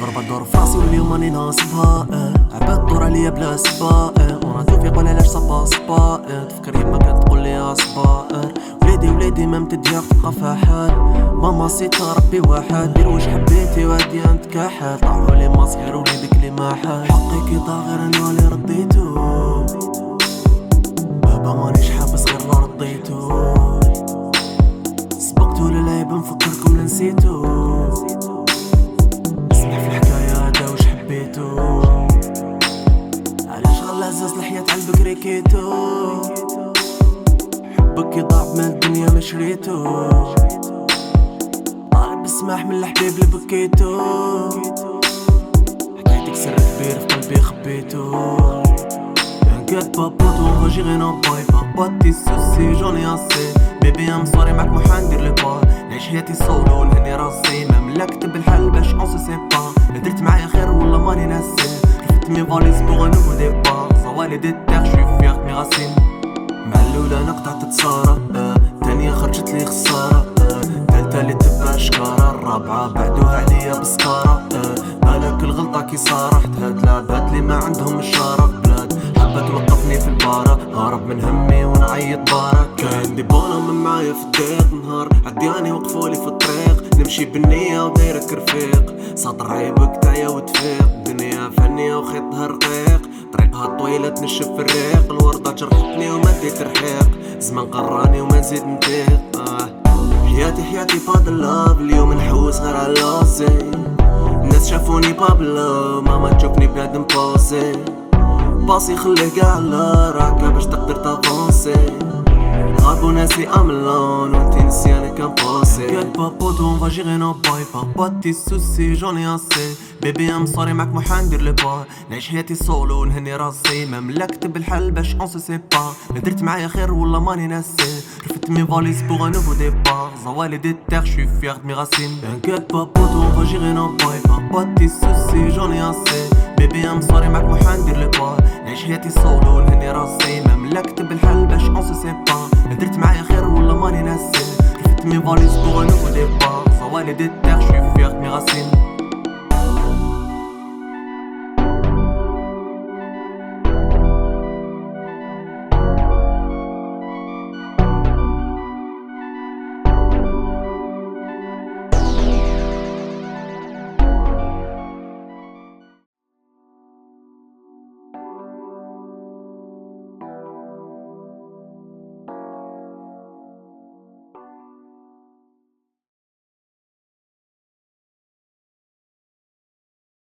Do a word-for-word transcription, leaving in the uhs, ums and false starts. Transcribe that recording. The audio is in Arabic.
الغربة دور فراسي واليوم راني ناصبها اه. عباد دور عليا بلا سبا اه. وانا توفيق ولا علاش صبا صبا اه. تفكر يما كتقول لي اصبا وليدي وليدي ما متدياك تبقى فحال. ماما سيتا ربي واحد دير واش حبيتي وهادي نتكحل. طاحو لي ما صغير وليدك لي ما حال. حقي كي ضاع غير انا اللي رديتو. بابا مانيش حابس غير لا رديتو. سبقتو للعيب نفكركم لنسيتو. اسمح في الحكاية هدا واش حبيتو. علاش غلا عزاز الحياة عالبكري كيتو. حبك يضاع بمال الدنيا ما شريتو. طالب السماح من الحبيب اللي بكيتو. حكايتك سر كبير في قلبي خبيتو. T'inquiète pas pour toi, on va gérer nos boys. Pas de tes soucis, j'en ai assez. Bébé I'm sorry معاك ما حندير لي با. نعيش حياتي سولو لهني راسي. مام لا كتب الحل باش اون سو سي با. درت معايا خير والله ماني ناسي. رفدت مي فاليز بوغ ان نوفو ديبار. صوالي دي تيغ شوي فيغ مي غاسين. مع الاولى انا قطعت تصارى آه. تانية خرجت لي خسارة آه. تالتة اللي تبع شكارة. الرابعة بعدوها عليا بسكارة آه. بالك الغلطة كي صارحت. هاد لعبات لي ما عندهم الشارة بلاد. حبة توقفني في البارة. هارب من همي ونعيط بارك. كاين دي بولا من معايا في الضيق. نهار عدياني وقفولي في الطريق. نمشي بالنية ودايرك رفيق. ساطر عيبك تعيا وتفيق. الدنيا فنية وخيطها رقيق. طريقها طويلة تنشف في الريق. الوردة جرحتني وما ديت رحيق. زمان قراني وما نزيد نطيق آه. حياتي حياتي فاضل لاف. اليوم نحوس غير على لاسي. الناس شافوني بابلو. ماما تشوفني بنادم باسي. باصي خليه قاع على راكا باش تقدر تافونسي. غابو ناسي املون وانتي نسياني كان باسي. T'inquiète pas poto on va gérer nos boys. Pas de tes soucis j'en ai assez. Bébé I'm sorry معاك ما حندير لي با. نعيش حياتي سولو نهني راسي. مام لا كتب الحل باش اون سو سي با. درت معايا خير والله ماني ناسي. رفدت مي فاليز بوغ ان نوفو ديبار. زوالي دي تيغ شوي فيغ مي غاسين. T'inquiète pas poto on va gérer nos boys. Pas de tes soucis j'en ai assez. Bébé I'm sorry معاك ما حندير لي با. نعيش حياتي سولو نهني راسي. مام لا كتب الحل باش اون سو سي با. درت معايا خير والله ماني ناسي. رفدت مي فاليز بوغ ان نوفو ديبار. زوالي دي تيغ شوي فيغ مي غاسين.